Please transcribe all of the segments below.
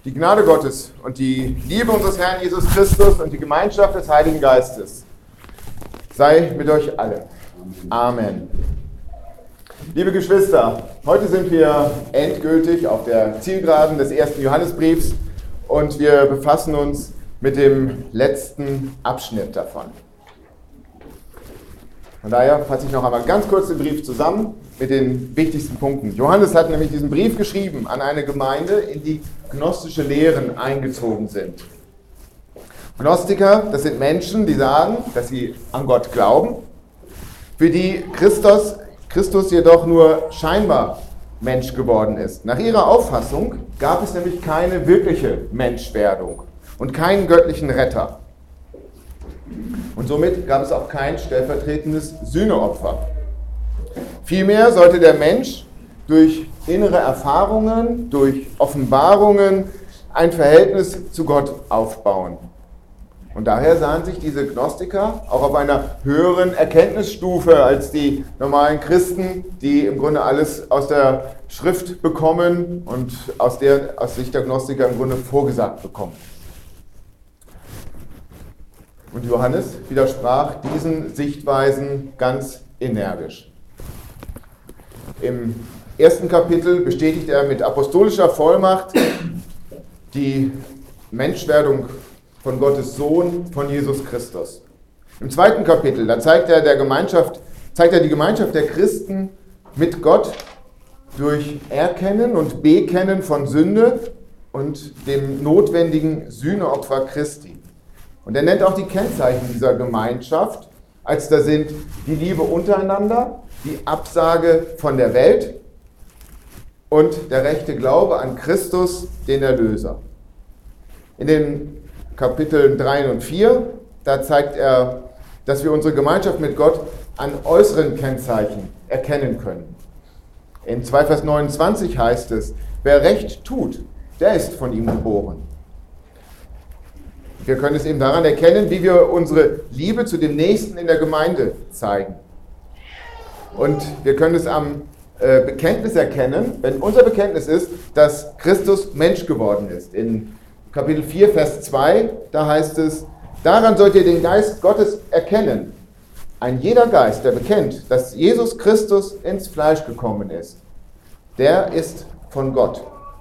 Die Gnade Gottes und die Liebe unseres Herrn Jesus Christus und die Gemeinschaft des Heiligen Geistes sei mit euch allen. Amen. Liebe Geschwister, heute sind wir endgültig auf der Zielgeraden des ersten Johannesbriefs und wir befassen uns mit dem letzten Abschnitt davon. Von daher fasse ich noch einmal ganz kurz den Brief zusammen mit den wichtigsten Punkten. Johannes hat nämlich diesen Brief geschrieben an eine Gemeinde, in die gnostische Lehren eingezogen sind. Gnostiker, das sind Menschen, die sagen, dass sie an Gott glauben, für die Christus jedoch nur scheinbar Mensch geworden ist. Nach ihrer Auffassung gab es nämlich keine wirkliche Menschwerdung und keinen göttlichen Retter. Und somit gab es auch kein stellvertretendes Sühneopfer. Vielmehr sollte der Mensch durch innere Erfahrungen, durch Offenbarungen ein Verhältnis zu Gott aufbauen. Und daher sahen sich diese Gnostiker auch auf einer höheren Erkenntnisstufe als die normalen Christen, die im Grunde alles aus der Schrift bekommen und aus Sicht der Gnostiker im Grunde vorgesagt bekommen. Und Johannes widersprach diesen Sichtweisen ganz energisch. Im ersten Kapitel bestätigt er mit apostolischer Vollmacht die Menschwerdung von Gottes Sohn, von Jesus Christus. Im zweiten Kapitel, da zeigt er die Gemeinschaft der Christen mit Gott durch Erkennen und Bekennen von Sünde und dem notwendigen Sühneopfer Christi. Und er nennt auch die Kennzeichen dieser Gemeinschaft, als da sind die Liebe untereinander, die Absage von der Welt und der rechte Glaube an Christus, den Erlöser. In den Kapiteln 3 und 4, da zeigt er, dass wir unsere Gemeinschaft mit Gott an äußeren Kennzeichen erkennen können. In 2 Vers 29 heißt es, wer Recht tut, der ist von ihm geboren. Wir können es eben daran erkennen, wie wir unsere Liebe zu dem Nächsten in der Gemeinde zeigen. Und wir können es am Bekenntnis erkennen, wenn unser Bekenntnis ist, dass Christus Mensch geworden ist. In Kapitel 4, Vers 2, da heißt es, daran sollt ihr den Geist Gottes erkennen. Ein jeder Geist, der bekennt, dass Jesus Christus ins Fleisch gekommen ist, der ist von Gott.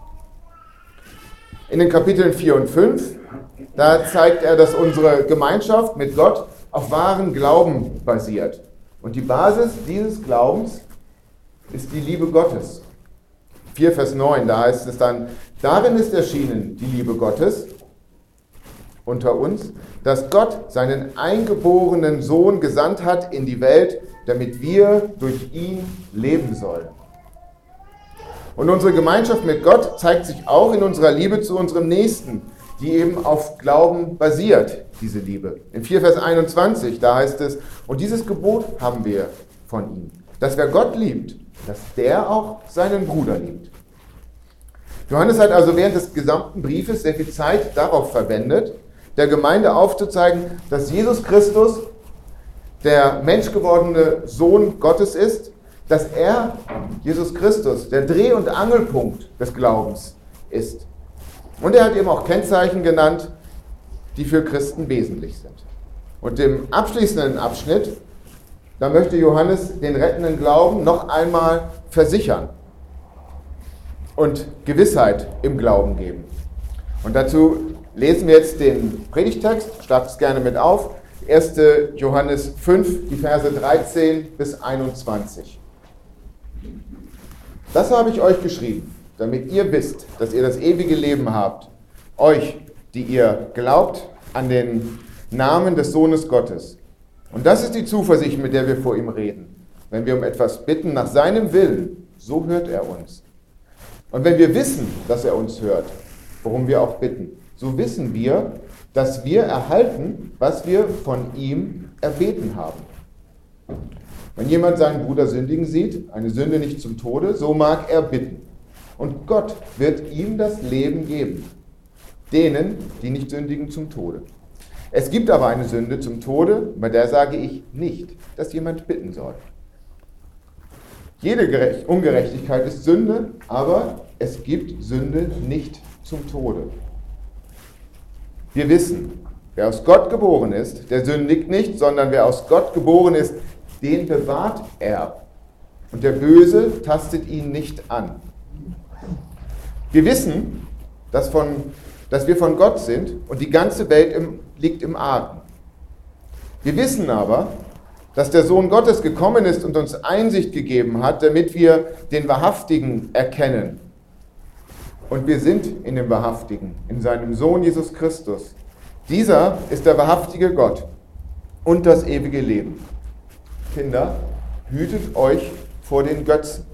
In den Kapiteln 4 und 5, da zeigt er, dass unsere Gemeinschaft mit Gott auf wahren Glauben basiert. Und die Basis dieses Glaubens ist die Liebe Gottes. 4 Vers 9, da heißt es dann, darin ist erschienen die Liebe Gottes unter uns, dass Gott seinen eingeborenen Sohn gesandt hat in die Welt, damit wir durch ihn leben sollen. Und unsere Gemeinschaft mit Gott zeigt sich auch in unserer Liebe zu unserem Nächsten, die eben auf Glauben basiert, diese Liebe. In 4 Vers 21, da heißt es, und dieses Gebot haben wir von ihm, dass wer Gott liebt, dass der auch seinen Bruder liebt. Johannes hat also während des gesamten Briefes sehr viel Zeit darauf verwendet, der Gemeinde aufzuzeigen, dass Jesus Christus der menschgewordene Sohn Gottes ist, dass er, Jesus Christus, der Dreh- und Angelpunkt des Glaubens ist. Und er hat eben auch Kennzeichen genannt, die für Christen wesentlich sind. Und im abschließenden Abschnitt, da möchte Johannes den rettenden Glauben noch einmal versichern und Gewissheit im Glauben geben. Und dazu lesen wir jetzt den Predigtext, schlagt es gerne mit auf, 1. Johannes 5, die Verse 13 bis 21. Das habe ich euch geschrieben, damit ihr wisst, dass ihr das ewige Leben habt, euch, die ihr glaubt an den Namen des Sohnes Gottes. Und das ist die Zuversicht, mit der wir vor ihm reden. Wenn wir um etwas bitten nach seinem Willen, so hört er uns. Und wenn wir wissen, dass er uns hört, worum wir auch bitten, so wissen wir, dass wir erhalten, was wir von ihm erbeten haben. Wenn jemand seinen Bruder sündigen sieht, eine Sünde nicht zum Tode, so mag er bitten. Und Gott wird ihm das Leben geben, denen, die nicht sündigen, zum Tode. Es gibt aber eine Sünde zum Tode, bei der sage ich nicht, dass jemand bitten soll. Jede Ungerechtigkeit ist Sünde, aber es gibt Sünde nicht zum Tode. Wir wissen, wer aus Gott geboren ist, der sündigt nicht, sondern wer aus Gott geboren ist, den bewahrt er. Und der Böse tastet ihn nicht an. Wir wissen, dass wir von Gott sind und die ganze Welt liegt im Argen. Wir wissen aber, dass der Sohn Gottes gekommen ist und uns Einsicht gegeben hat, damit wir den Wahrhaftigen erkennen. Und wir sind in dem Wahrhaftigen, in seinem Sohn Jesus Christus. Dieser ist der wahrhaftige Gott und das ewige Leben. Kinder, hütet euch vor den Götzen.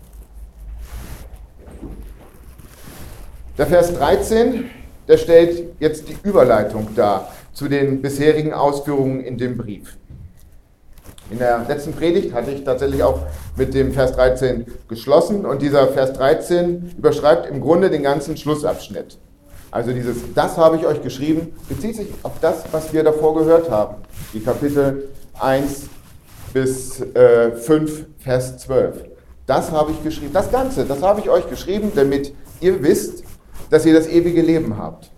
Der Vers 13, der stellt jetzt die Überleitung dar zu den bisherigen Ausführungen in dem Brief. In der letzten Predigt hatte ich tatsächlich auch mit dem Vers 13 geschlossen und dieser Vers 13 überschreibt im Grunde den ganzen Schlussabschnitt. Also das habe ich euch geschrieben, bezieht sich auf das, was wir davor gehört haben. Die Kapitel 1 bis 5, Vers 12. Das habe ich geschrieben, das Ganze, das habe ich euch geschrieben, damit ihr wisst, dass ihr das ewige Leben habt.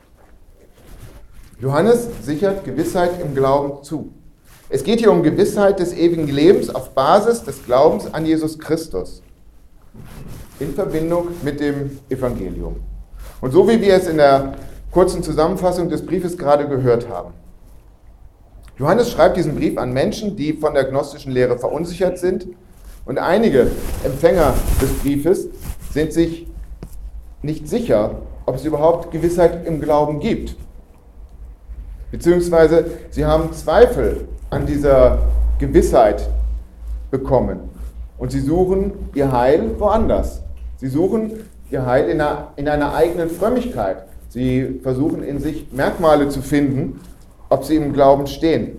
Johannes sichert Gewissheit im Glauben zu. Es geht hier um Gewissheit des ewigen Lebens auf Basis des Glaubens an Jesus Christus in Verbindung mit dem Evangelium. Und so wie wir es in der kurzen Zusammenfassung des Briefes gerade gehört haben. Johannes schreibt diesen Brief an Menschen, die von der gnostischen Lehre verunsichert sind, und einige Empfänger des Briefes sind sich nicht sicher, ob es überhaupt Gewissheit im Glauben gibt. Beziehungsweise sie haben Zweifel an dieser Gewissheit bekommen und sie suchen ihr Heil woanders. Sie suchen ihr Heil in einer eigenen Frömmigkeit. Sie versuchen in sich Merkmale zu finden, ob sie im Glauben stehen.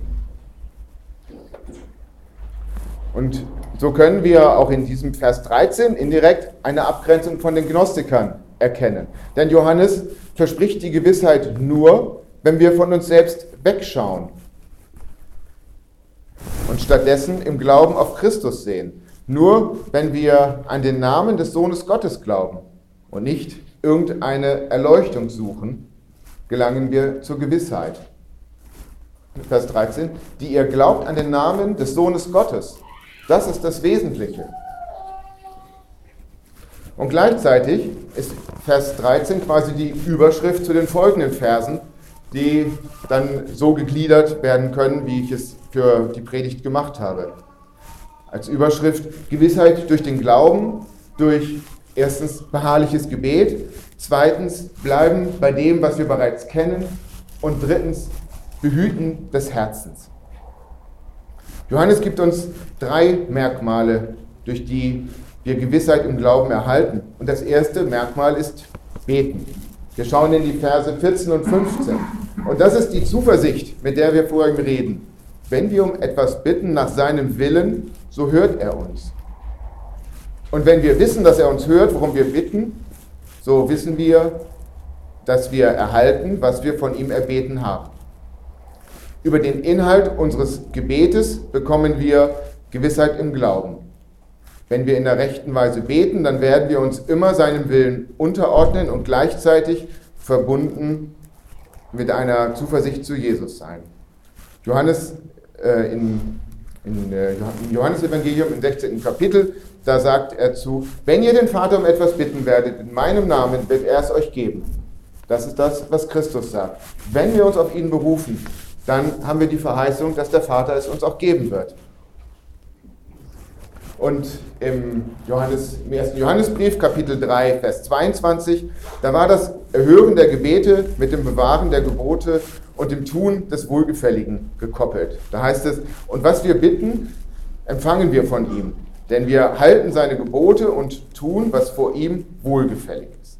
Und so können wir auch in diesem Vers 13 indirekt eine Abgrenzung von den Gnostikern erkennen. Denn Johannes verspricht die Gewissheit nur, wenn wir von uns selbst wegschauen und stattdessen im Glauben auf Christus sehen. Nur wenn wir an den Namen des Sohnes Gottes glauben und nicht irgendeine Erleuchtung suchen, gelangen wir zur Gewissheit. Vers 13, die ihr glaubt an den Namen des Sohnes Gottes. Das ist das Wesentliche. Und gleichzeitig ist Vers 13 quasi die Überschrift zu den folgenden Versen, die dann so gegliedert werden können, wie ich es für die Predigt gemacht habe. Als Überschrift Gewissheit durch den Glauben, durch erstens beharrliches Gebet, zweitens bleiben bei dem, was wir bereits kennen und drittens Behüten des Herzens. Johannes gibt uns 3 Merkmale, durch die wir Gewissheit im Glauben erhalten. Und das erste Merkmal ist Beten. Wir schauen in die Verse 14 und 15. Und das ist die Zuversicht, mit der wir vor ihm reden. Wenn wir um etwas bitten nach seinem Willen, so hört er uns. Und wenn wir wissen, dass er uns hört, worum wir bitten, so wissen wir, dass wir erhalten, was wir von ihm erbeten haben. Über den Inhalt unseres Gebetes bekommen wir Gewissheit im Glauben. Wenn wir in der rechten Weise beten, dann werden wir uns immer seinem Willen unterordnen und gleichzeitig verbunden mit einer Zuversicht zu Jesus sein. Johannes im Johannesevangelium im 16. Kapitel, da sagt er zu, wenn ihr den Vater um etwas bitten werdet, in meinem Namen wird er es euch geben. Das ist das, was Christus sagt. Wenn wir uns auf ihn berufen, dann haben wir die Verheißung, dass der Vater es uns auch geben wird. Und im 1. Johannesbrief, Kapitel 3, Vers 22, da war das Erhören der Gebete mit dem Bewahren der Gebote und dem Tun des Wohlgefälligen gekoppelt. Da heißt es, und was wir bitten, empfangen wir von ihm, denn wir halten seine Gebote und tun, was vor ihm wohlgefällig ist.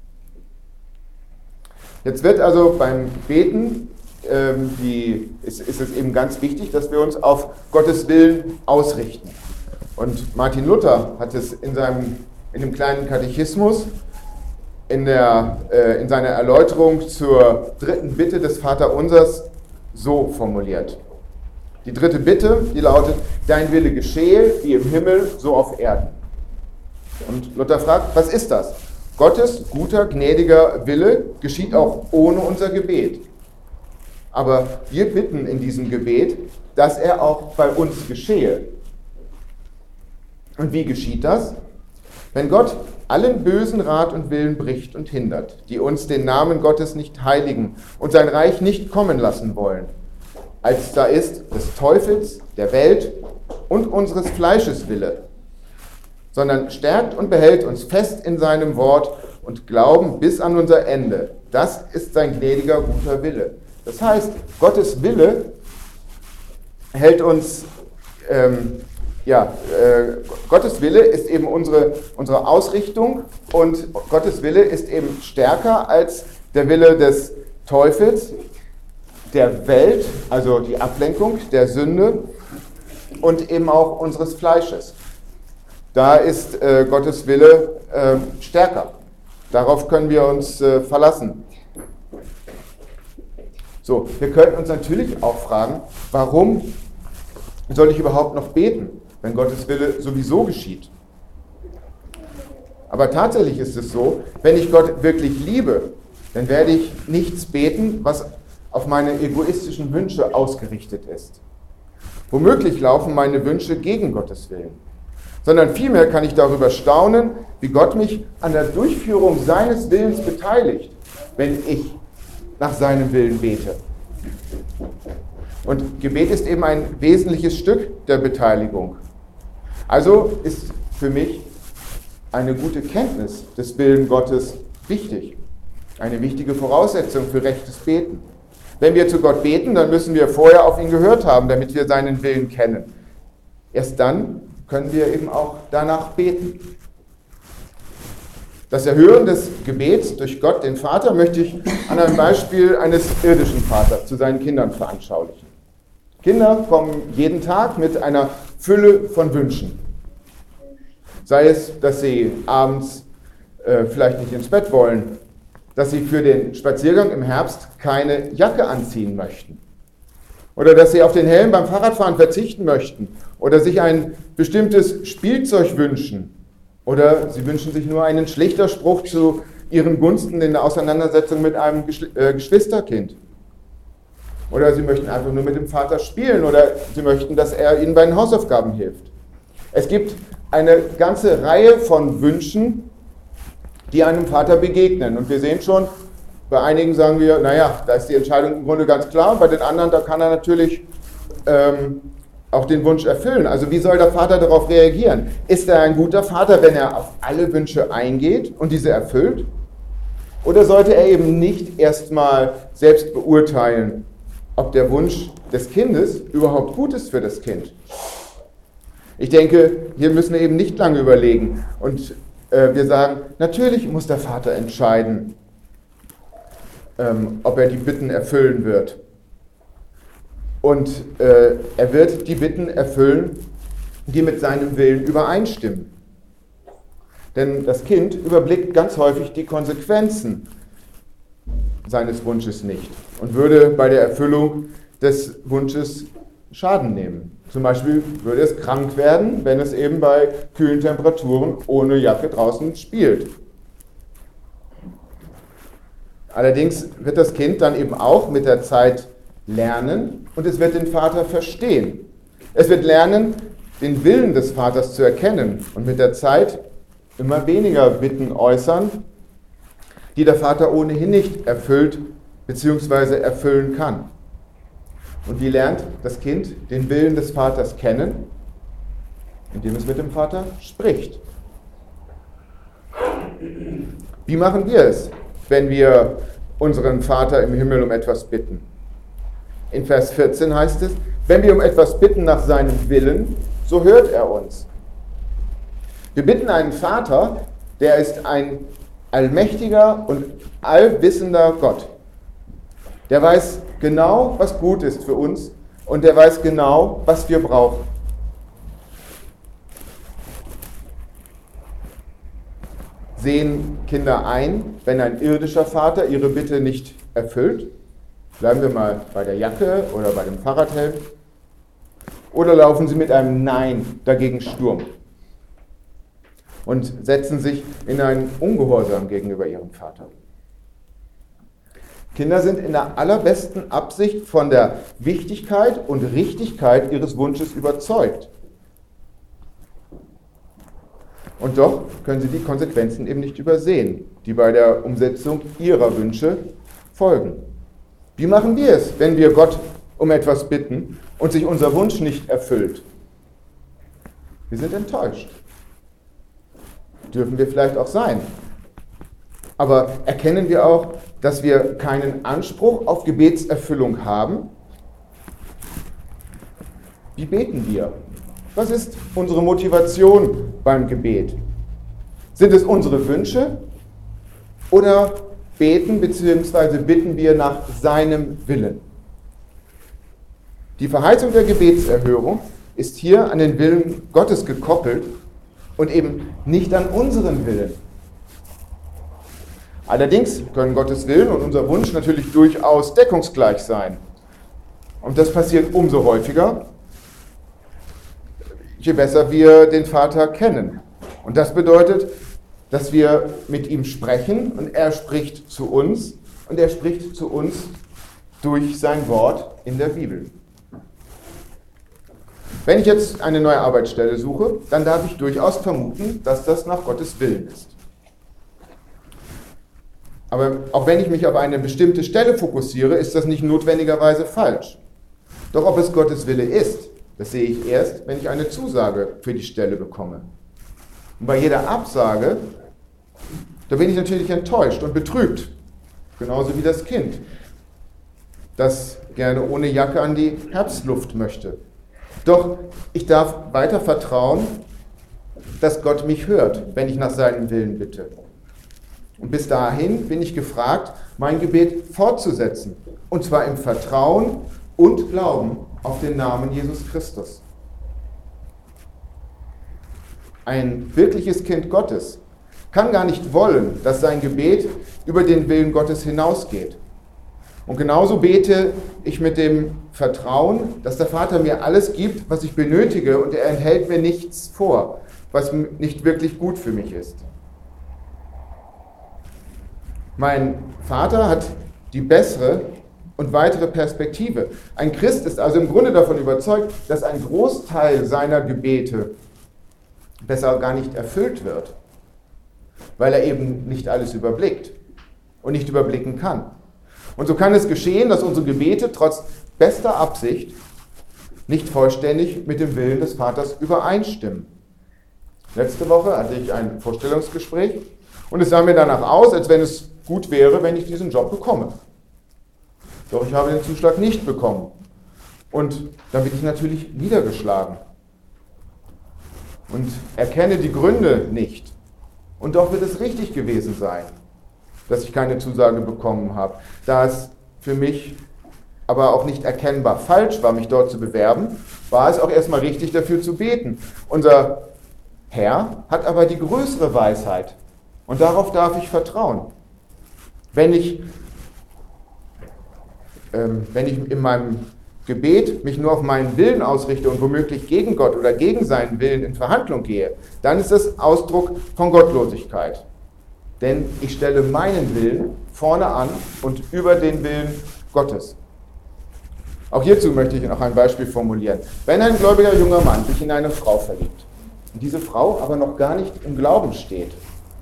Jetzt wird also beim Beten ist es eben ganz wichtig, dass wir uns auf Gottes Willen ausrichten. Und Martin Luther hat es in dem kleinen Katechismus, in seiner Erläuterung zur dritten Bitte des Vaterunsers so formuliert. Die dritte Bitte, die lautet, dein Wille geschehe, wie im Himmel, so auf Erden. Und Luther fragt, was ist das? Gottes guter, gnädiger Wille geschieht auch ohne unser Gebet. Aber wir bitten in diesem Gebet, dass er auch bei uns geschehe. Und wie geschieht das? Wenn Gott allen bösen Rat und Willen bricht und hindert, die uns den Namen Gottes nicht heiligen und sein Reich nicht kommen lassen wollen, als da ist des Teufels, der Welt und unseres Fleisches Wille, sondern stärkt und behält uns fest in seinem Wort und glauben bis an unser Ende. Das ist sein gnädiger, guter Wille. Das heißt, Gottes Wille hält uns, Gottes Wille ist eben unsere Ausrichtung und Gottes Wille ist eben stärker als der Wille des Teufels, der Welt, also die Ablenkung, der Sünde und eben auch unseres Fleisches. Da ist Gottes Wille stärker. Darauf können wir uns verlassen. So, wir könnten uns natürlich auch fragen, warum soll ich überhaupt noch beten, wenn Gottes Wille sowieso geschieht? Aber tatsächlich ist es so, wenn ich Gott wirklich liebe, dann werde ich nichts beten, was auf meine egoistischen Wünsche ausgerichtet ist. Womöglich laufen meine Wünsche gegen Gottes Willen, sondern vielmehr kann ich darüber staunen, wie Gott mich an der Durchführung seines Willens beteiligt, wenn ich nach seinem Willen bete. Und Gebet ist eben ein wesentliches Stück der Beteiligung. Also ist für mich eine gute Kenntnis des Willens Gottes wichtig. Eine wichtige Voraussetzung für rechtes Beten. Wenn wir zu Gott beten, dann müssen wir vorher auf ihn gehört haben, damit wir seinen Willen kennen. Erst dann können wir eben auch danach beten. Das Erhören des Gebets durch Gott, den Vater, möchte ich an einem Beispiel eines irdischen Vaters zu seinen Kindern veranschaulichen. Kinder kommen jeden Tag mit einer Fülle von Wünschen. Sei es, dass sie abends vielleicht nicht ins Bett wollen, dass sie für den Spaziergang im Herbst keine Jacke anziehen möchten. Oder dass sie auf den Helm beim Fahrradfahren verzichten möchten. Oder sich ein bestimmtes Spielzeug wünschen. Oder sie wünschen sich nur einen Schlichterspruch zu ihren Gunsten in der Auseinandersetzung mit einem Geschwisterkind. Oder sie möchten einfach nur mit dem Vater spielen. Oder sie möchten, dass er ihnen bei den Hausaufgaben hilft. Es gibt eine ganze Reihe von Wünschen, die einem Vater begegnen. Und wir sehen schon, bei einigen sagen wir, naja, da ist die Entscheidung im Grunde ganz klar. Bei den anderen, da kann er natürlich auch den Wunsch erfüllen. Also wie soll der Vater darauf reagieren? Ist er ein guter Vater, wenn er auf alle Wünsche eingeht und diese erfüllt? Oder sollte er eben nicht erstmal selbst beurteilen, ob der Wunsch des Kindes überhaupt gut ist für das Kind? Ich denke, hier müssen wir eben nicht lange überlegen. Und wir sagen, natürlich muss der Vater entscheiden, ob er die Bitten erfüllen wird. Und er wird die Bitten erfüllen, die mit seinem Willen übereinstimmen. Denn das Kind überblickt ganz häufig die Konsequenzen seines Wunsches nicht und würde bei der Erfüllung des Wunsches Schaden nehmen. Zum Beispiel würde es krank werden, wenn es eben bei kühlen Temperaturen ohne Jacke draußen spielt. Allerdings wird das Kind dann eben auch mit der Zeit lernen und es wird den Vater verstehen. Es wird lernen, den Willen des Vaters zu erkennen und mit der Zeit immer weniger Bitten äußern, die der Vater ohnehin nicht erfüllt bzw. erfüllen kann. Und wie lernt das Kind den Willen des Vaters kennen? Indem es mit dem Vater spricht. Wie machen wir es, wenn wir unseren Vater im Himmel um etwas bitten? In Vers 14 heißt es, wenn wir um etwas bitten nach seinem Willen, so hört er uns. Wir bitten einen Vater, der ist ein allmächtiger und allwissender Gott. Der weiß genau, was gut ist für uns und der weiß genau, was wir brauchen. Sehen Kinder ein, wenn ein irdischer Vater ihre Bitte nicht erfüllt? Bleiben wir mal bei der Jacke oder bei dem Fahrradhelm. Oder laufen sie mit einem Nein dagegen Sturm? und setzen sich in einen Ungehorsam gegenüber ihrem Vater. Kinder sind in der allerbesten Absicht von der Wichtigkeit und Richtigkeit ihres Wunsches überzeugt. Und doch können sie die Konsequenzen eben nicht übersehen, die bei der Umsetzung ihrer Wünsche folgen. Wie machen wir es, wenn wir Gott um etwas bitten und sich unser Wunsch nicht erfüllt? Wir sind enttäuscht. Dürfen wir vielleicht auch sein. Aber erkennen wir auch, dass wir keinen Anspruch auf Gebetserfüllung haben? Wie beten wir? Was ist unsere Motivation beim Gebet? Sind es unsere Wünsche oder beten bzw. bitten wir nach seinem Willen? Die Verheißung der Gebetserhörung ist hier an den Willen Gottes gekoppelt und eben nicht an unseren Willen. Allerdings können Gottes Willen und unser Wunsch natürlich durchaus deckungsgleich sein. Und das passiert umso häufiger, je besser wir den Vater kennen. Und das bedeutet, dass wir mit ihm sprechen und er spricht zu uns und er spricht zu uns durch sein Wort in der Bibel. Wenn ich jetzt eine neue Arbeitsstelle suche, dann darf ich durchaus vermuten, dass das nach Gottes Willen ist. Aber auch wenn ich mich auf eine bestimmte Stelle fokussiere, ist das nicht notwendigerweise falsch. Doch ob es Gottes Wille ist, das sehe ich erst, wenn ich eine Zusage für die Stelle bekomme. Und bei jeder Absage, da bin ich natürlich enttäuscht und betrübt. Genauso wie das Kind, das gerne ohne Jacke an die Herbstluft möchte. Doch ich darf weiter vertrauen, dass Gott mich hört, wenn ich nach seinem Willen bitte. Und bis dahin bin ich gefragt, mein Gebet fortzusetzen. Und zwar im Vertrauen und Glauben auf den Namen Jesus Christus. Ein wirkliches Kind Gottes kann gar nicht wollen, dass sein Gebet über den Willen Gottes hinausgeht. Und genauso bete ich mit dem Vertrauen, dass der Vater mir alles gibt, was ich benötige, und er enthält mir nichts vor, was nicht wirklich gut für mich ist. Mein Vater hat die bessere und weitere Perspektive. Ein Christ ist also im Grunde davon überzeugt, dass ein Großteil seiner Gebete besser gar nicht erfüllt wird, weil er eben nicht alles überblickt und nicht überblicken kann. Und so kann es geschehen, dass unsere Gebete trotz bester Absicht nicht vollständig mit dem Willen des Vaters übereinstimmen. Letzte Woche hatte ich ein Vorstellungsgespräch und es sah mir danach aus, als wenn es gut wäre, wenn ich diesen Job bekomme. Doch ich habe den Zuschlag nicht bekommen. Und dann bin ich natürlich niedergeschlagen und erkenne die Gründe nicht. Und doch wird es richtig gewesen sein, dass ich keine Zusage bekommen habe, da es für mich aber auch nicht erkennbar falsch war, mich dort zu bewerben, war es auch erstmal richtig, dafür zu beten. Unser Herr hat aber die größere Weisheit und darauf darf ich vertrauen. Wenn ich in meinem Gebet mich nur auf meinen Willen ausrichte und womöglich gegen Gott oder gegen seinen Willen in Verhandlung gehe, dann ist das Ausdruck von Gottlosigkeit. Denn ich stelle meinen Willen vorne an und über den Willen Gottes. Auch hierzu möchte ich noch ein Beispiel formulieren. Wenn ein gläubiger junger Mann sich in eine Frau verliebt und diese Frau aber noch gar nicht im Glauben steht,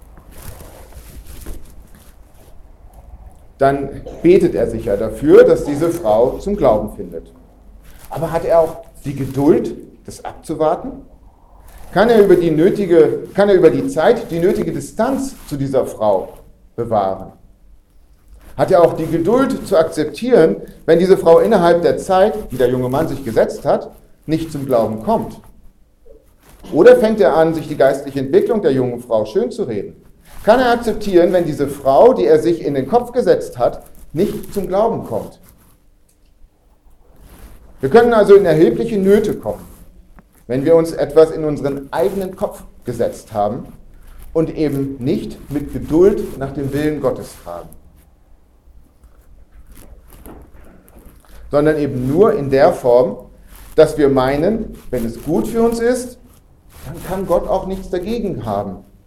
dann betet er sich ja dafür, dass diese Frau zum Glauben findet. Aber hat er auch die Geduld, das abzuwarten? Kann er über die Zeit die nötige Distanz zu dieser Frau bewahren? Hat er auch die Geduld zu akzeptieren, wenn diese Frau innerhalb der Zeit, die der junge Mann sich gesetzt hat, nicht zum Glauben kommt? Oder fängt er an, sich die geistliche Entwicklung der jungen Frau schön zu reden? Kann er akzeptieren, wenn diese Frau, die er sich in den Kopf gesetzt hat, nicht zum Glauben kommt? Wir können also in erhebliche Nöte kommen, wenn wir uns etwas in unseren eigenen Kopf gesetzt haben und eben nicht mit Geduld nach dem Willen Gottes fragen, sondern eben nur in der Form, dass wir meinen, wenn es gut für uns ist, dann kann Gott auch nichts dagegen haben,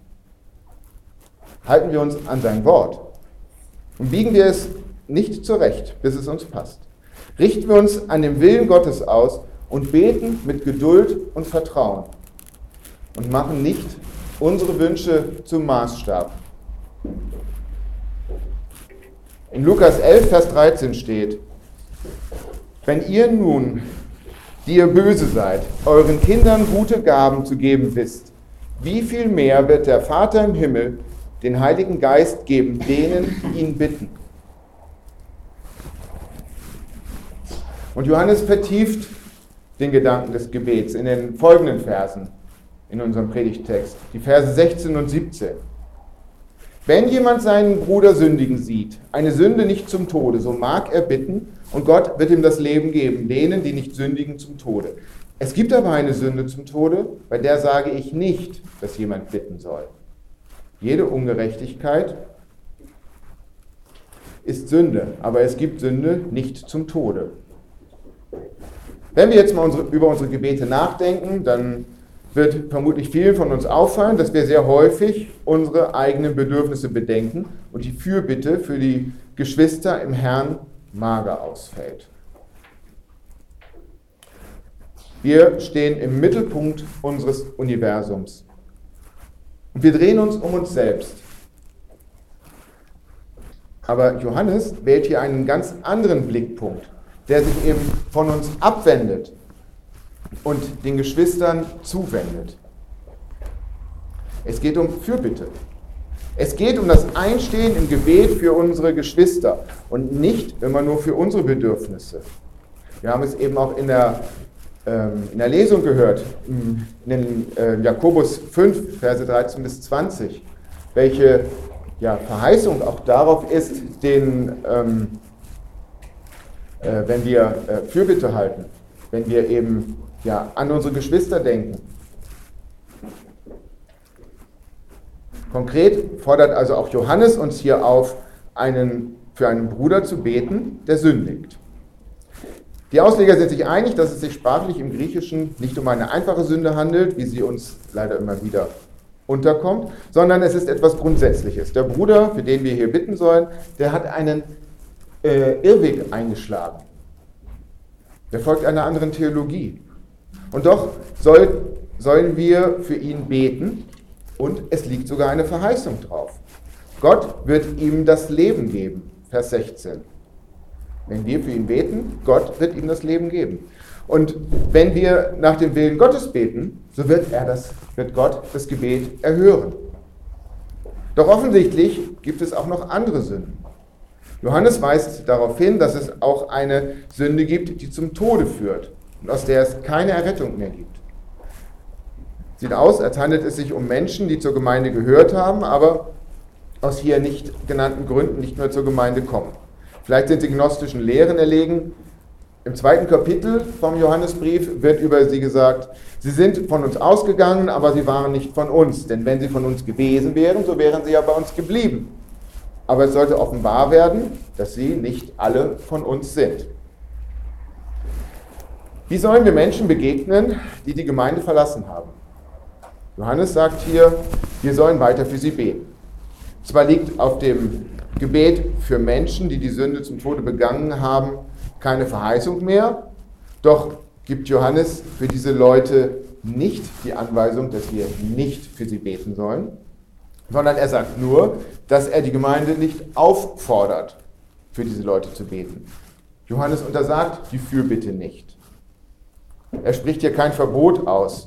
halten wir uns an sein Wort und biegen wir es nicht zurecht, bis es uns passt. Richten wir uns an dem Willen Gottes aus und beten mit Geduld und Vertrauen und machen nicht unsere Wünsche zum Maßstab. In Lukas 11, Vers 13 steht: Wenn ihr nun, die ihr böse seid, euren Kindern gute Gaben zu geben wisst, wie viel mehr wird der Vater im Himmel den Heiligen Geist geben, denen ihn bitten? Und Johannes vertieft den Gedanken des Gebets in den folgenden Versen in unserem Predigttext, die Verse 16 und 17. Wenn jemand seinen Bruder sündigen sieht, eine Sünde nicht zum Tode, so mag er bitten, und Gott wird ihm das Leben geben, denen, die nicht sündigen, zum Tode. Es gibt aber eine Sünde zum Tode, bei der sage ich nicht, dass jemand bitten soll. Jede Ungerechtigkeit ist Sünde, aber es gibt Sünde nicht zum Tode. Wenn wir jetzt mal über unsere Gebete nachdenken, dann wird vermutlich vielen von uns auffallen, dass wir sehr häufig unsere eigenen Bedürfnisse bedenken und die Fürbitte für die Geschwister im Herrn mager ausfällt. Wir stehen im Mittelpunkt unseres Universums und wir drehen uns um uns selbst. Aber Johannes wählt hier einen ganz anderen Blickpunkt, der sich eben von uns abwendet und den Geschwistern zuwendet. Es geht um Fürbitte. Es geht um das Einstehen im Gebet für unsere Geschwister und nicht immer nur für unsere Bedürfnisse. Wir haben es eben auch in der Lesung gehört, in Jakobus 5, Verse 13 bis 20, welche Verheißung auch darauf ist, wenn wir Fürbitte halten, wenn wir eben an unsere Geschwister denken. Konkret fordert also auch Johannes uns hier auf, für einen Bruder zu beten, der sündigt. Die Ausleger sind sich einig, dass es sich sprachlich im Griechischen nicht um eine einfache Sünde handelt, wie sie uns leider immer wieder unterkommt, sondern es ist etwas Grundsätzliches. Der Bruder, für den wir hier bitten sollen, der hat einen Irrweg eingeschlagen. Der folgt einer anderen Theologie. Und doch sollen wir für ihn beten und es liegt sogar eine Verheißung drauf. Gott wird ihm das Leben geben, Vers 16. Wenn wir für ihn beten, Gott wird ihm das Leben geben. Und wenn wir nach dem Willen Gottes beten, so wird Gott das Gebet erhören. Doch offensichtlich gibt es auch noch andere Sünden. Johannes weist darauf hin, dass es auch eine Sünde gibt, die zum Tode führt und aus der es keine Errettung mehr gibt. Sieht aus, als handelt es sich um Menschen, die zur Gemeinde gehört haben, aber aus hier nicht genannten Gründen nicht mehr zur Gemeinde kommen. Vielleicht sind sie gnostischen Lehren erlegen. Im 2. Kapitel vom Johannesbrief wird über sie gesagt, sie sind von uns ausgegangen, aber sie waren nicht von uns. Denn wenn sie von uns gewesen wären, so wären sie ja bei uns geblieben. Aber es sollte offenbar werden, dass sie nicht alle von uns sind. Wie sollen wir Menschen begegnen, die die Gemeinde verlassen haben? Johannes sagt hier, wir sollen weiter für sie beten. Zwar liegt auf dem Gebet für Menschen, die die Sünde zum Tode begangen haben, keine Verheißung mehr, doch gibt Johannes für diese Leute nicht die Anweisung, dass wir nicht für sie beten sollen, sondern er sagt nur, dass er die Gemeinde nicht auffordert, für diese Leute zu beten. Johannes untersagt die Fürbitte nicht. Er spricht hier kein Verbot aus,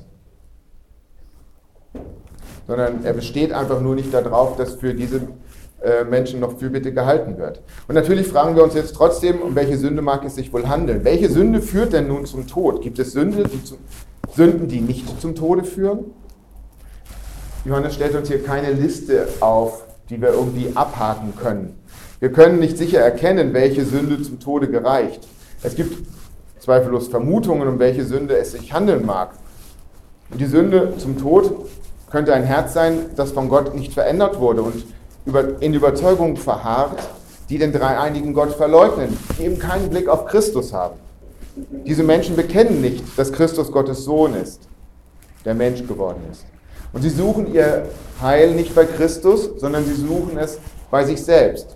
sondern er besteht einfach nur nicht darauf, dass für diese Menschen noch Fürbitte gehalten wird. Und natürlich fragen wir uns jetzt trotzdem, um welche Sünde mag es sich wohl handeln? Welche Sünde führt denn nun zum Tod? Gibt es Sünden, die nicht zum Tode führen? Johannes stellt uns hier keine Liste auf, die wir irgendwie abhaken können. Wir können nicht sicher erkennen, welche Sünde zum Tode gereicht. Es gibt zweifellos Vermutungen, um welche Sünde es sich handeln mag. Und die Sünde zum Tod könnte ein Herz sein, das von Gott nicht verändert wurde und in Überzeugung verharrt, die den dreieinigen Gott verleugnen, die eben keinen Blick auf Christus haben. Diese Menschen bekennen nicht, dass Christus Gottes Sohn ist, der Mensch geworden ist. Und sie suchen ihr Heil nicht bei Christus, sondern sie suchen es bei sich selbst.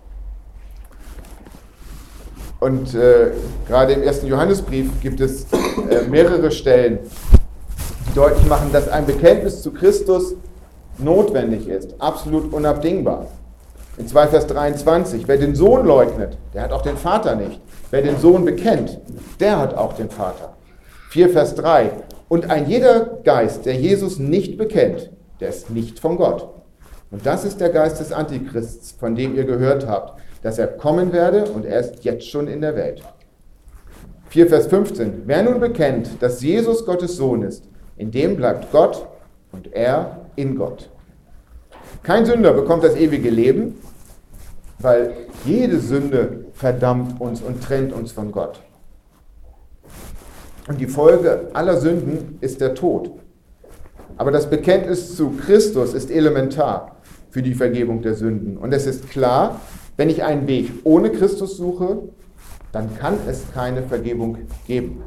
Und gerade im 1. Johannesbrief gibt es mehrere Stellen, die deutlich machen, dass ein Bekenntnis zu Christus notwendig ist, absolut unabdingbar. In 2 Vers 23, wer den Sohn leugnet, der hat auch den Vater nicht. Wer den Sohn bekennt, der hat auch den Vater. 4 Vers 3, und ein jeder Geist, der Jesus nicht bekennt, der ist nicht von Gott. Und das ist der Geist des Antichrists, von dem ihr gehört habt, dass er kommen werde und er ist jetzt schon in der Welt. 4 Vers 15, wer nun bekennt, dass Jesus Gottes Sohn ist, in dem bleibt Gott und er in Gott. Kein Sünder bekommt das ewige Leben, weil jede Sünde verdammt uns und trennt uns von Gott. Und die Folge aller Sünden ist der Tod. Aber das Bekenntnis zu Christus ist elementar für die Vergebung der Sünden. Und es ist klar, wenn ich einen Weg ohne Christus suche, dann kann es keine Vergebung geben.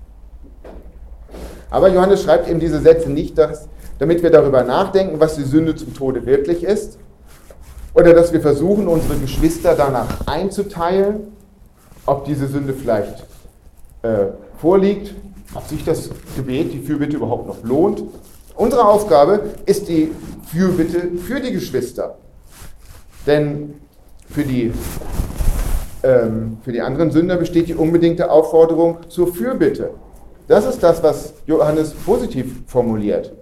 Aber Johannes schreibt eben diese Sätze nicht, damit wir darüber nachdenken, was die Sünde zum Tode wirklich ist, oder dass wir versuchen, unsere Geschwister danach einzuteilen, ob diese Sünde vielleicht vorliegt, ob sich das Gebet, die Fürbitte überhaupt noch lohnt. Unsere Aufgabe ist die Fürbitte für die Geschwister. Denn für die anderen Sünder besteht die unbedingte Aufforderung zur Fürbitte. Das ist das, was Johannes positiv formuliert.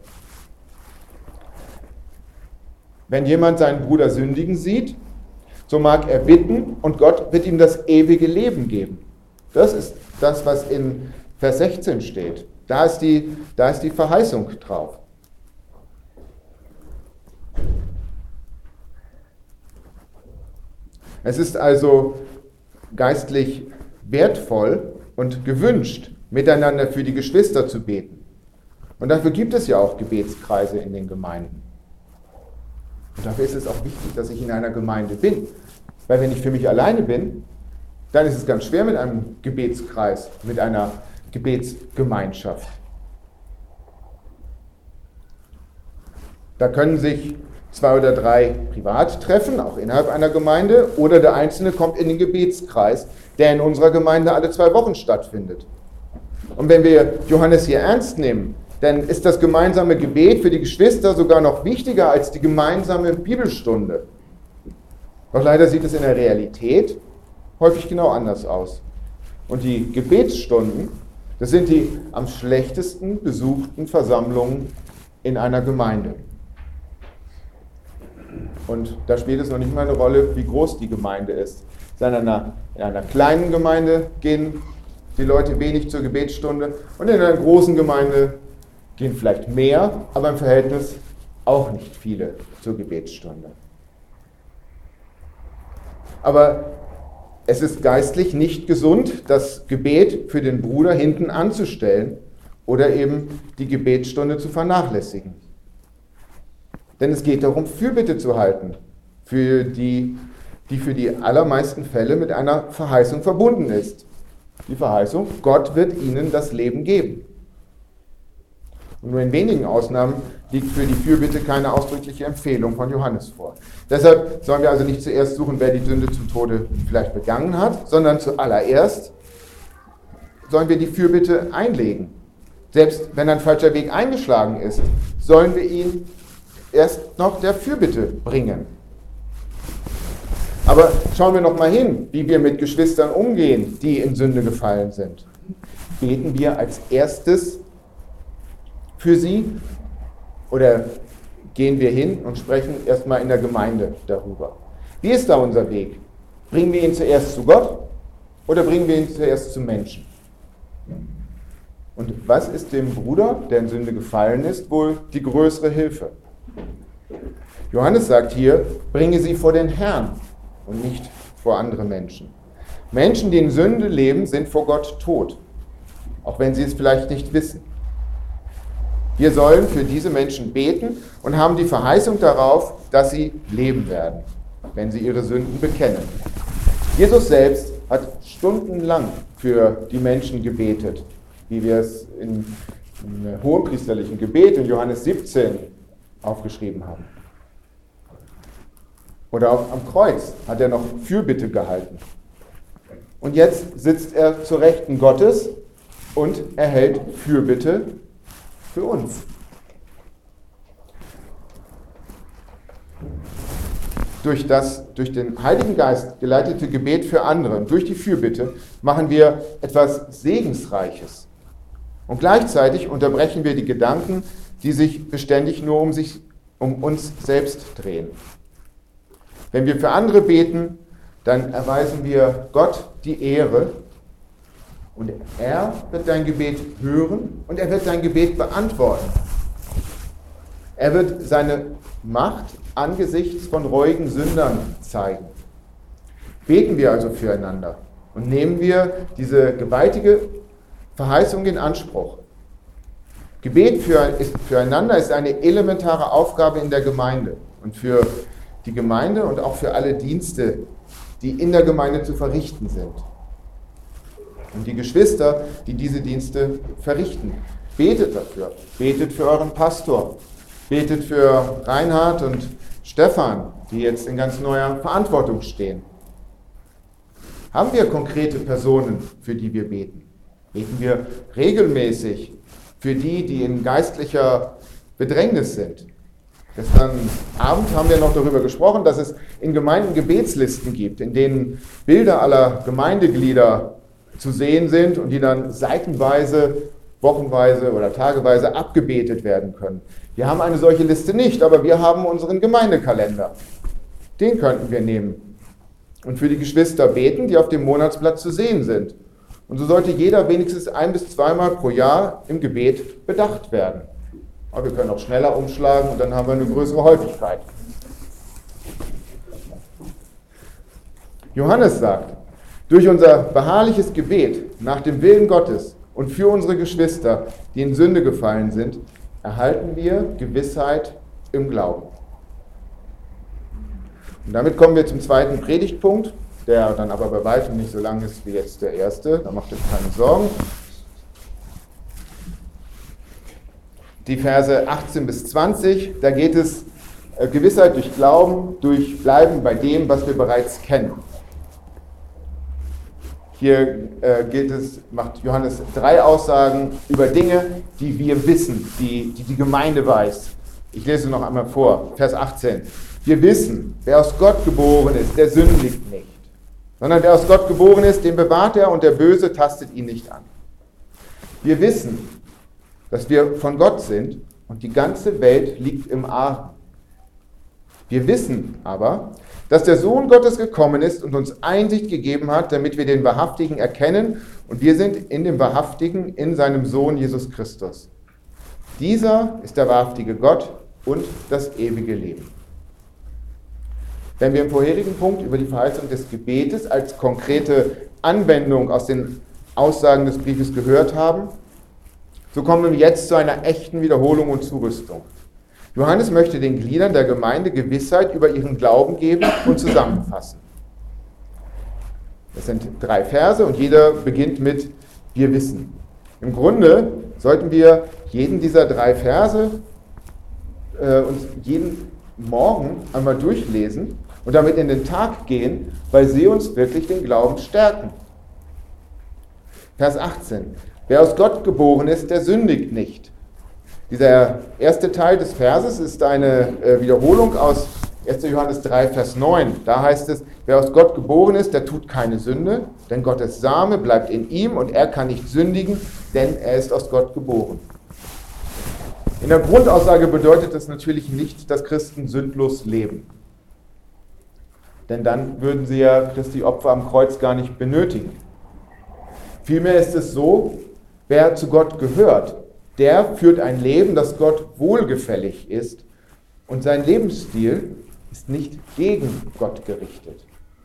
Wenn jemand seinen Bruder sündigen sieht, so mag er bitten und Gott wird ihm das ewige Leben geben. Das ist das, was in Vers 16 steht. Da ist die Verheißung drauf. Es ist also geistlich wertvoll und gewünscht, miteinander für die Geschwister zu beten. Und dafür gibt es ja auch Gebetskreise in den Gemeinden. Und dafür ist es auch wichtig, dass ich in einer Gemeinde bin. Weil wenn ich für mich alleine bin, dann ist es ganz schwer mit einem Gebetskreis, mit einer Gebetsgemeinschaft. Da können sich 2 oder 3 privat treffen, auch innerhalb einer Gemeinde, oder der Einzelne kommt in den Gebetskreis, der in unserer Gemeinde alle 2 Wochen stattfindet. Und wenn wir Johannes hier ernst nehmen, dann ist das gemeinsame Gebet für die Geschwister sogar noch wichtiger als die gemeinsame Bibelstunde. Doch leider sieht es in der Realität häufig genau anders aus. Und die Gebetsstunden, das sind die am schlechtesten besuchten Versammlungen in einer Gemeinde. Und da spielt es noch nicht mal eine Rolle, wie groß die Gemeinde ist. In einer kleinen Gemeinde gehen die Leute wenig zur Gebetsstunde und in einer großen Gemeinde gehen vielleicht mehr, aber im Verhältnis auch nicht viele zur Gebetsstunde. Aber es ist geistlich nicht gesund, das Gebet für den Bruder hinten anzustellen oder eben die Gebetsstunde zu vernachlässigen. Denn es geht darum, Fürbitte zu halten, die für die allermeisten Fälle mit einer Verheißung verbunden ist. Die Verheißung, Gott wird ihnen das Leben geben. Und nur in wenigen Ausnahmen liegt für die Fürbitte keine ausdrückliche Empfehlung von Johannes vor. Deshalb sollen wir also nicht zuerst suchen, wer die Sünde zum Tode vielleicht begangen hat, sondern zuallererst sollen wir die Fürbitte einlegen. Selbst wenn ein falscher Weg eingeschlagen ist, sollen wir ihn erst noch der Fürbitte bringen. Aber schauen wir noch mal hin, wie wir mit Geschwistern umgehen, die in Sünde gefallen sind. Beten wir als erstes für sie oder gehen wir hin und sprechen erstmal in der Gemeinde darüber? Wie ist da unser Weg? Bringen wir ihn zuerst zu Gott oder bringen wir ihn zuerst zu Menschen? Und was ist dem Bruder, der in Sünde gefallen ist, wohl die größere Hilfe? Johannes sagt hier, bringe sie vor den Herrn und nicht vor andere Menschen. Menschen, die in Sünde leben, sind vor Gott tot, auch wenn sie es vielleicht nicht wissen. Wir sollen für diese Menschen beten und haben die Verheißung darauf, dass sie leben werden, wenn sie ihre Sünden bekennen. Jesus selbst hat stundenlang für die Menschen gebetet, wie wir es im hohenpriesterlichen Gebet in Johannes 17 aufgeschrieben haben. Oder auch am Kreuz hat er noch Fürbitte gehalten. Und jetzt sitzt er zur Rechten Gottes und erhält Fürbitte für uns. Durch den Heiligen Geist geleitete Gebet für andere und durch die Fürbitte machen wir etwas Segensreiches. Und gleichzeitig unterbrechen wir die Gedanken, die sich beständig nur um uns selbst drehen. Wenn wir für andere beten, dann erweisen wir Gott die Ehre und er wird dein Gebet hören und er wird dein Gebet beantworten. Er wird seine Macht angesichts von reuigen Sündern zeigen. Beten wir also füreinander und nehmen wir diese gewaltige Verheißung in Anspruch. Gebet füreinander ist eine elementare Aufgabe in der Gemeinde und für die Gemeinde und auch für alle Dienste, die in der Gemeinde zu verrichten sind. Und die Geschwister, die diese Dienste verrichten, betet dafür. Betet für euren Pastor. Betet für Reinhard und Stefan, die jetzt in ganz neuer Verantwortung stehen. Haben wir konkrete Personen, für die wir beten? Beten wir regelmäßig für die in geistlicher Bedrängnis sind? Gestern Abend haben wir noch darüber gesprochen, dass es in Gemeinden Gebetslisten gibt, in denen Bilder aller Gemeindeglieder zu sehen sind und die dann seitenweise, wochenweise oder tageweise abgebetet werden können. Wir haben eine solche Liste nicht, aber wir haben unseren Gemeindekalender. Den könnten wir nehmen und für die Geschwister beten, die auf dem Monatsblatt zu sehen sind. Und so sollte jeder wenigstens 1- bis 2-mal pro Jahr im Gebet bedacht werden. Aber wir können auch schneller umschlagen und dann haben wir eine größere Häufigkeit. Johannes sagt, durch unser beharrliches Gebet nach dem Willen Gottes und für unsere Geschwister, die in Sünde gefallen sind, erhalten wir Gewissheit im Glauben. Und damit kommen wir zum zweiten Predigtpunkt, der dann aber bei weitem nicht so lang ist wie jetzt der erste. Da macht euch keine Sorgen. Die Verse 18 bis 20, da geht es Gewissheit durch Glauben, durch Bleiben bei dem, was wir bereits kennen. Hier macht Johannes 3 Aussagen über Dinge, die wir wissen, die Gemeinde weiß. Ich lese noch einmal vor, Vers 18. Wir wissen, wer aus Gott geboren ist, der sündigt nicht. Sondern wer aus Gott geboren ist, den bewahrt er und der Böse tastet ihn nicht an. Wir wissen, dass wir von Gott sind und die ganze Welt liegt im Argen. Wir wissen aber, dass der Sohn Gottes gekommen ist und uns Einsicht gegeben hat, damit wir den Wahrhaftigen erkennen und wir sind in dem Wahrhaftigen, in seinem Sohn Jesus Christus. Dieser ist der wahrhaftige Gott und das ewige Leben. Wenn wir im vorherigen Punkt über die Verheißung des Gebetes als konkrete Anwendung aus den Aussagen des Briefes gehört haben, so kommen wir jetzt zu einer echten Wiederholung und Zurüstung. Johannes möchte den Gliedern der Gemeinde Gewissheit über ihren Glauben geben und zusammenfassen. Das sind 3 Verse und jeder beginnt mit Wir wissen. Im Grunde sollten wir jeden dieser 3 Verse uns jeden Morgen einmal durchlesen und damit in den Tag gehen, weil sie uns wirklich den Glauben stärken. Vers 18. Wer aus Gott geboren ist, der sündigt nicht. Dieser erste Teil des Verses ist eine Wiederholung aus 1. Johannes 3, Vers 9. Da heißt es, wer aus Gott geboren ist, der tut keine Sünde, denn Gottes Same bleibt in ihm und er kann nicht sündigen, denn er ist aus Gott geboren. In der Grundaussage bedeutet das natürlich nicht, dass Christen sündlos leben. Denn dann würden sie ja Christi Opfer am Kreuz gar nicht benötigen. Vielmehr ist es so, wer zu Gott gehört, der führt ein Leben, das Gott wohlgefällig ist und sein Lebensstil ist nicht gegen Gott gerichtet.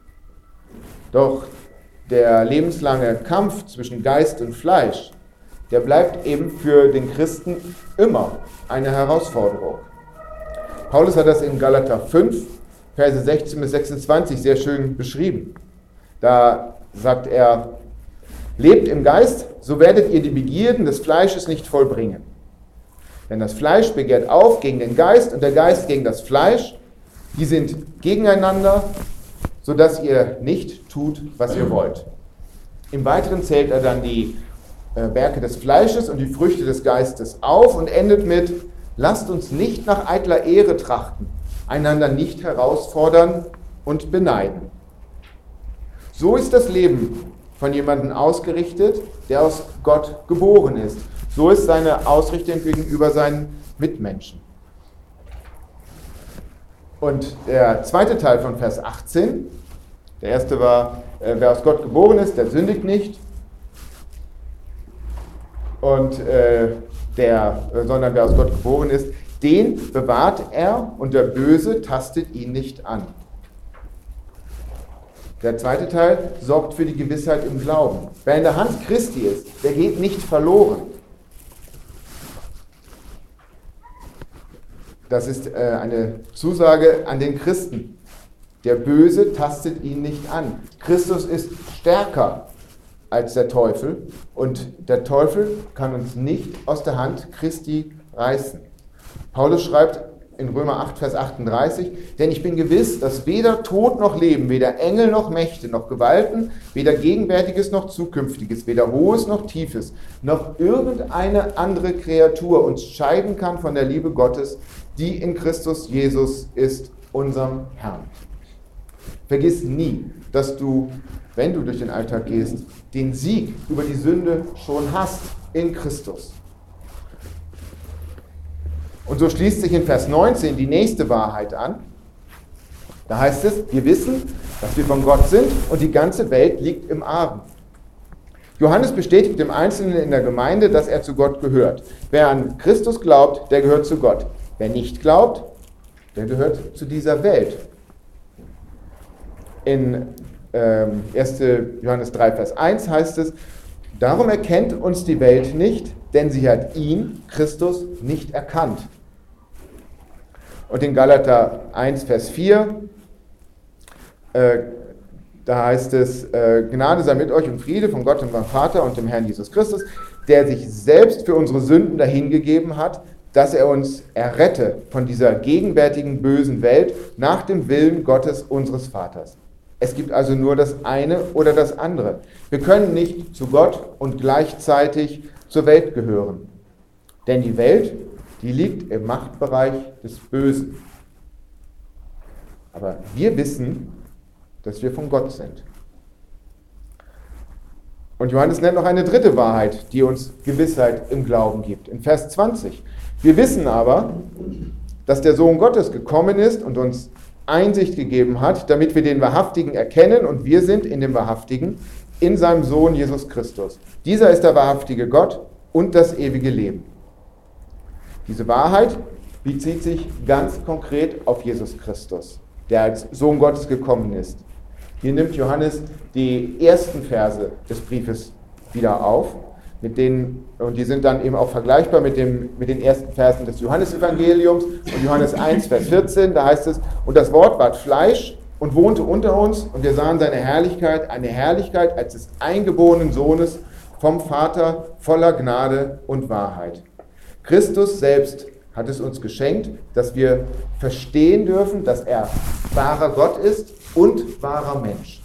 Doch der lebenslange Kampf zwischen Geist und Fleisch, der bleibt eben für den Christen immer eine Herausforderung. Paulus hat das in Galater 5, Verse 16 bis 26 sehr schön beschrieben. Da sagt er, lebt im Geist, so werdet ihr die Begierden des Fleisches nicht vollbringen. Denn das Fleisch begehrt auf gegen den Geist und der Geist gegen das Fleisch. Die sind gegeneinander, sodass ihr nicht tut, was ihr wollt. Im Weiteren zählt er dann die Werke des Fleisches und die Früchte des Geistes auf und endet mit: Lasst uns nicht nach eitler Ehre trachten, einander nicht herausfordern und beneiden. So ist das Leben von jemandem ausgerichtet, der aus Gott geboren ist. So ist seine Ausrichtung gegenüber seinen Mitmenschen. Und der zweite Teil von Vers 18, der erste war, wer aus Gott geboren ist, der sündigt nicht. Sondern wer aus Gott geboren ist, den bewahrt er und der Böse tastet ihn nicht an. Der zweite Teil sorgt für die Gewissheit im Glauben. Wer in der Hand Christi ist, der geht nicht verloren. Das ist eine Zusage an den Christen. Der Böse tastet ihn nicht an. Christus ist stärker als der Teufel und der Teufel kann uns nicht aus der Hand Christi reißen. Paulus schreibt in Römer 8, Vers 38, denn ich bin gewiss, dass weder Tod noch Leben, weder Engel noch Mächte, noch Gewalten, weder Gegenwärtiges noch Zukünftiges, weder Hohes noch Tiefes, noch irgendeine andere Kreatur uns scheiden kann von der Liebe Gottes, die in Christus Jesus ist, unserem Herrn. Vergiss nie, dass du, wenn du durch den Alltag gehst, den Sieg über die Sünde schon hast in Christus. Und so schließt sich in Vers 19 die nächste Wahrheit an. Da heißt es, wir wissen, dass wir von Gott sind und die ganze Welt liegt im Argen. Johannes bestätigt dem Einzelnen in der Gemeinde, dass er zu Gott gehört. Wer an Christus glaubt, der gehört zu Gott. Wer nicht glaubt, der gehört zu dieser Welt. In 1. Johannes 3, Vers 1 heißt es, darum erkennt uns die Welt nicht, denn sie hat ihn, Christus, nicht erkannt. Und in Galater 1, Vers 4, da heißt es, Gnade sei mit euch und Friede von Gott, unserem Vater und dem Herrn Jesus Christus, der sich selbst für unsere Sünden dahingegeben hat, dass er uns errette von dieser gegenwärtigen bösen Welt nach dem Willen Gottes unseres Vaters. Es gibt also nur das eine oder das andere. Wir können nicht zu Gott und gleichzeitig zur Welt gehören. Denn die Welt, die liegt im Machtbereich des Bösen. Aber wir wissen, dass wir von Gott sind. Und Johannes nennt noch eine dritte Wahrheit, die uns Gewissheit im Glauben gibt. In Vers 20. Wir wissen aber, dass der Sohn Gottes gekommen ist und uns Einsicht gegeben hat, damit wir den Wahrhaftigen erkennen und wir sind in dem Wahrhaftigen, in seinem Sohn Jesus Christus. Dieser ist der wahrhaftige Gott und das ewige Leben. Diese Wahrheit bezieht sich ganz konkret auf Jesus Christus, der als Sohn Gottes gekommen ist. Hier nimmt Johannes die ersten Verse des Briefes wieder auf, und die sind dann eben auch vergleichbar mit den ersten Versen des Johannesevangeliums und Johannes 1, Vers 14, da heißt es, und das Wort ward Fleisch und wohnte unter uns und wir sahen seine Herrlichkeit, eine Herrlichkeit als des eingeborenen Sohnes vom Vater voller Gnade und Wahrheit. Christus selbst hat es uns geschenkt, dass wir verstehen dürfen, dass er wahrer Gott ist und wahrer Mensch.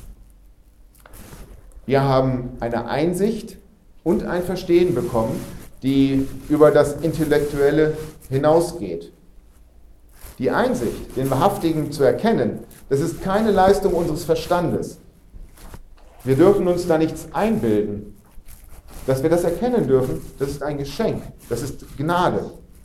Wir haben eine Einsicht und ein Verstehen bekommen, die über das Intellektuelle hinausgeht. Die Einsicht, den Wahrhaftigen zu erkennen, das ist keine Leistung unseres Verstandes. Wir dürfen uns da nichts einbilden. Dass wir das erkennen dürfen, das ist ein Geschenk, das ist Gnade.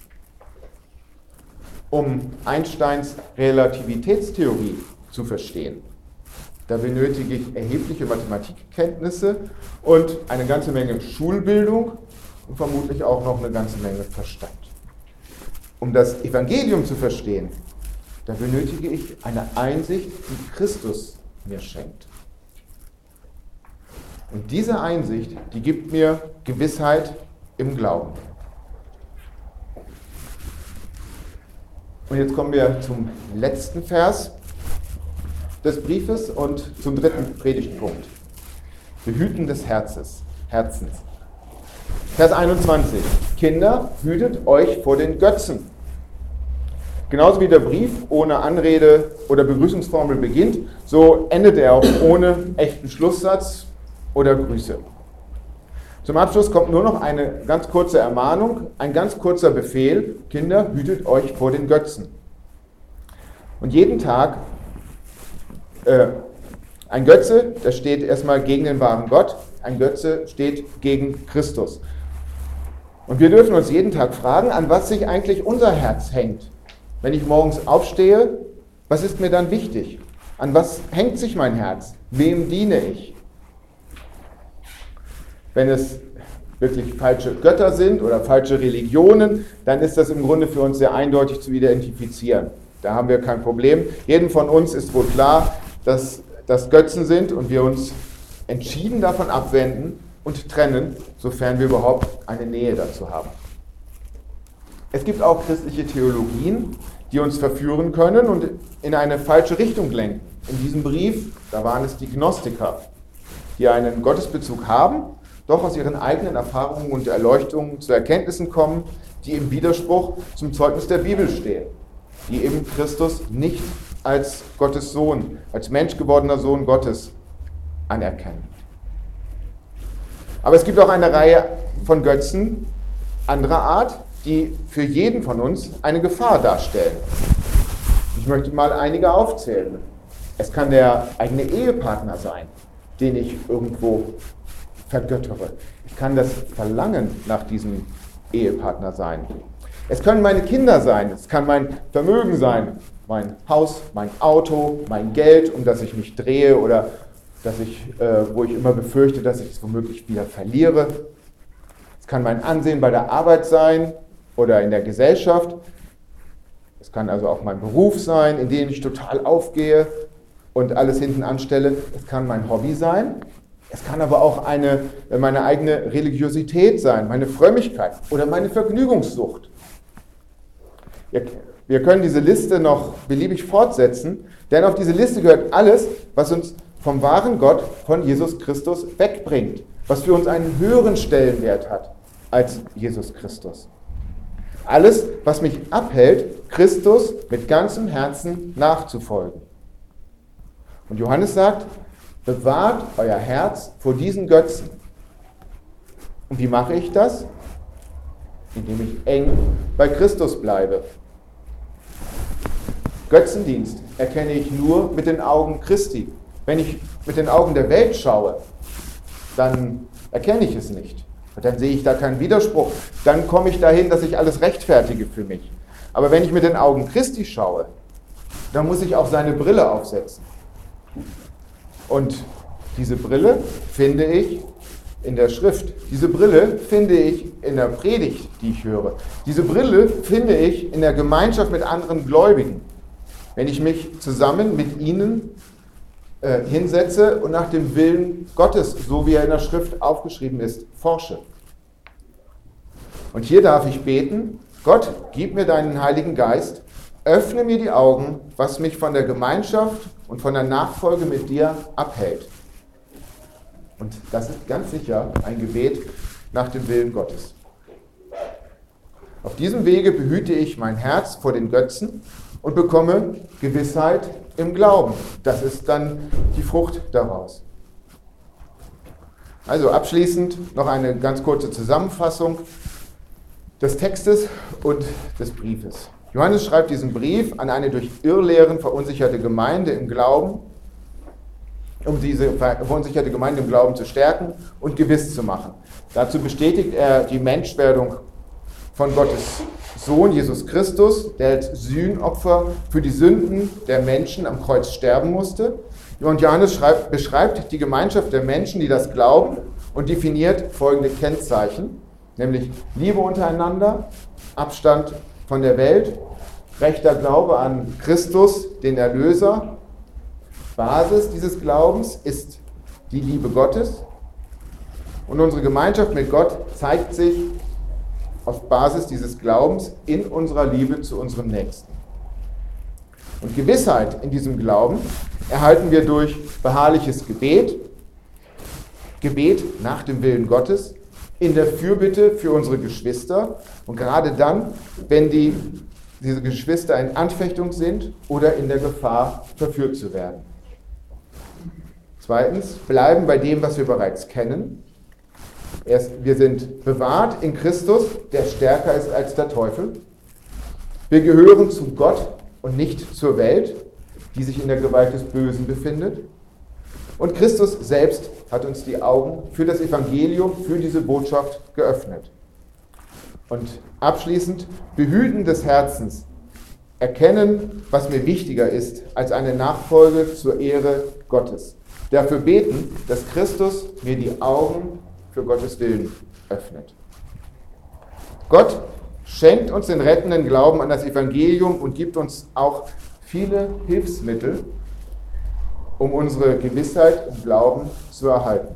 Um Einsteins Relativitätstheorie zu verstehen, da benötige ich erhebliche Mathematikkenntnisse und eine ganze Menge Schulbildung und vermutlich auch noch eine ganze Menge Verstand. Um das Evangelium zu verstehen, da benötige ich eine Einsicht, die Christus mir schenkt. Und diese Einsicht, die gibt mir Gewissheit im Glauben. Und jetzt kommen wir zum letzten Vers des Briefes und zum dritten Predigtpunkt. Behüten des Herzens. Vers 21. Kinder, hütet euch vor den Götzen. Genauso wie der Brief ohne Anrede oder Begrüßungsformel beginnt, so endet er auch ohne echten Schlusssatz oder Grüße. Zum Abschluss kommt nur noch eine ganz kurze Ermahnung, ein ganz kurzer Befehl: Kinder, hütet euch vor den Götzen. Und jeden Tag, ein Götze, der steht erstmal gegen den wahren Gott, ein Götze steht gegen Christus. Und wir dürfen uns jeden Tag fragen, an was sich eigentlich unser Herz hängt. Wenn ich morgens aufstehe, was ist mir dann wichtig? An was hängt sich mein Herz? Wem diene ich? Wenn es wirklich falsche Götter sind oder falsche Religionen, dann ist das im Grunde für uns sehr eindeutig zu identifizieren. Da haben wir kein Problem. Jedem von uns ist wohl klar, dass das Götzen sind und wir uns entschieden davon abwenden und trennen, sofern wir überhaupt eine Nähe dazu haben. Es gibt auch christliche Theologien, die uns verführen können und in eine falsche Richtung lenken. In diesem Brief, da waren es die Gnostiker, die einen Gottesbezug haben, doch aus ihren eigenen Erfahrungen und Erleuchtungen zu Erkenntnissen kommen, die im Widerspruch zum Zeugnis der Bibel stehen, die eben Christus nicht als Gottes Sohn, als menschgewordener Sohn Gottes anerkennen. Aber es gibt auch eine Reihe von Götzen anderer Art, die für jeden von uns eine Gefahr darstellen. Ich möchte mal einige aufzählen. Es kann der eigene Ehepartner sein, den ich irgendwo vergöttere. Ich kann das Verlangen nach diesem Ehepartner sein. Es können meine Kinder sein, es kann mein Vermögen sein, mein Haus, mein Auto, mein Geld, um das ich mich drehe oder wo ich immer befürchte, dass ich es womöglich wieder verliere. Es kann mein Ansehen bei der Arbeit sein oder in der Gesellschaft. Es kann also auch mein Beruf sein, in dem ich total aufgehe und alles hinten anstelle. Es kann mein Hobby sein. Es kann aber auch meine eigene Religiosität sein, meine Frömmigkeit oder meine Vergnügungssucht. Wir können diese Liste noch beliebig fortsetzen, denn auf diese Liste gehört alles, was uns vom wahren Gott, von Jesus Christus wegbringt, was für uns einen höheren Stellenwert hat als Jesus Christus. Alles, was mich abhält, Christus mit ganzem Herzen nachzufolgen. Und Johannes sagt, bewahrt euer Herz vor diesen Götzen. Und wie mache ich das? Indem ich eng bei Christus bleibe. Götzendienst erkenne ich nur mit den Augen Christi. Wenn ich mit den Augen der Welt schaue, dann erkenne ich es nicht. Und dann sehe ich da keinen Widerspruch. Dann komme ich dahin, dass ich alles rechtfertige für mich. Aber wenn ich mit den Augen Christi schaue, dann muss ich auch seine Brille aufsetzen. Und diese Brille finde ich in der Schrift. Diese Brille finde ich in der Predigt, die ich höre. Diese Brille finde ich in der Gemeinschaft mit anderen Gläubigen. Wenn ich mich zusammen mit ihnen hinsetze und nach dem Willen Gottes, so wie er in der Schrift aufgeschrieben ist, forsche. Und hier darf ich beten: Gott, gib mir deinen Heiligen Geist, öffne mir die Augen, was mich von der Gemeinschaft und von der Nachfolge mit dir abhält. Und das ist ganz sicher ein Gebet nach dem Willen Gottes. Auf diesem Wege behüte ich mein Herz vor den Götzen und bekomme Gewissheit im Glauben. Das ist dann die Frucht daraus. Also abschließend noch eine ganz kurze Zusammenfassung des Textes und des Briefes. Johannes schreibt diesen Brief an eine durch Irrlehren verunsicherte Gemeinde im Glauben, um diese verunsicherte Gemeinde im Glauben zu stärken und gewiss zu machen. Dazu bestätigt er die Menschwerdung von Gottes Sohn Jesus Christus, der als Sühnopfer für die Sünden der Menschen am Kreuz sterben musste. Und Johannes beschreibt die Gemeinschaft der Menschen, die das glauben, und definiert folgende Kennzeichen, nämlich Liebe untereinander, Abstand von der Welt, rechter Glaube an Christus, den Erlöser. Basis dieses Glaubens ist die Liebe Gottes. Und unsere Gemeinschaft mit Gott zeigt sich auf Basis dieses Glaubens in unserer Liebe zu unserem Nächsten. Und Gewissheit in diesem Glauben erhalten wir durch beharrliches Gebet, Gebet nach dem Willen Gottes, in der Fürbitte für unsere Geschwister und gerade dann, wenn diese Geschwister in Anfechtung sind oder in der Gefahr, verführt zu werden. Zweitens, bleiben bei dem, was wir bereits kennen. Wir sind bewahrt in Christus, der stärker ist als der Teufel. Wir gehören zu Gott und nicht zur Welt, die sich in der Gewalt des Bösen befindet. Und Christus selbst hat uns die Augen für das Evangelium, für diese Botschaft geöffnet. Und abschließend, behüten des Herzens, erkennen, was mir wichtiger ist als eine Nachfolge zur Ehre Gottes. Dafür beten, dass Christus mir die Augen für Gottes Willen öffnet. Gott schenkt uns den rettenden Glauben an das Evangelium und gibt uns auch viele Hilfsmittel, um unsere Gewissheit im Glauben zu erhalten.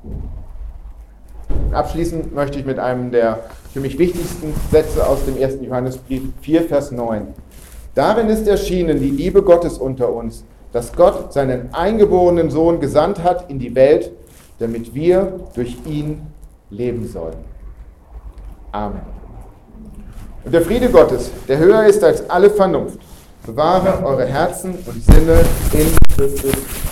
Abschließend möchte ich mit einem der für mich wichtigsten Sätze aus dem 1. Johannesbrief 4, Vers 9. Darin ist erschienen die Liebe Gottes unter uns, dass Gott seinen eingeborenen Sohn gesandt hat in die Welt, damit wir durch ihn leben sollen. Amen. Und der Friede Gottes, der höher ist als alle Vernunft, bewahre eure Herzen und Sinne in Christus